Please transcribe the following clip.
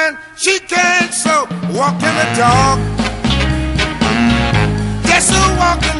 blind, she can't so walk in the dark. Just a walk in